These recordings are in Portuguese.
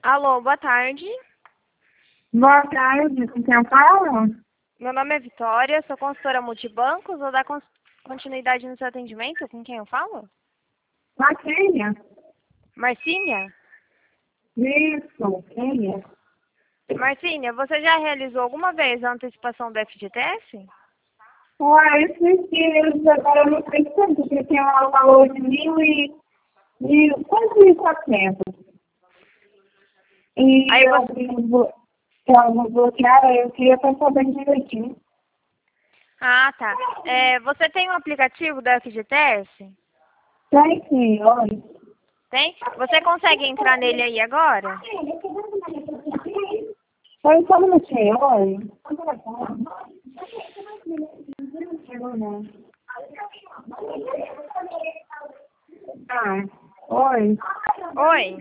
Alô, boa tarde. Boa tarde, com quem eu falo? Meu nome é Vitória, sou consultora multibancos. Vou dar continuidade no seu atendimento. Com quem eu falo? Marcília. Marcília? Isso, quem é? Marcília, você já realizou alguma vez a antecipação do FGTS? Uai, esses dias agora eu não sei quanto, porque tem um valor de quase 1.400. E Aí eu você... vou bloquear, eu queria estar sabendo direitinho. Ah, tá. Você tem um aplicativo do FGTS? Tem sim, olha. Tem? Você consegue entrar nele aí agora? Foi só um minutinho, olha. Ah, oi. Oi.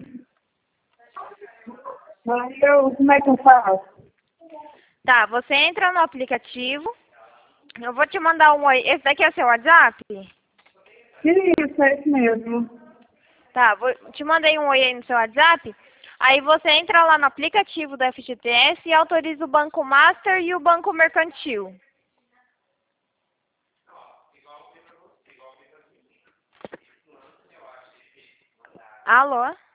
Mas como é que eu faço? Tá, você entra no aplicativo. Eu vou te mandar um oi. Esse daqui é seu WhatsApp? Isso, é isso mesmo. Tá, te mandei um oi aí no seu WhatsApp. Aí você entra lá no aplicativo do FGTS e autoriza o Banco Master e o Banco Mercantil. Alô?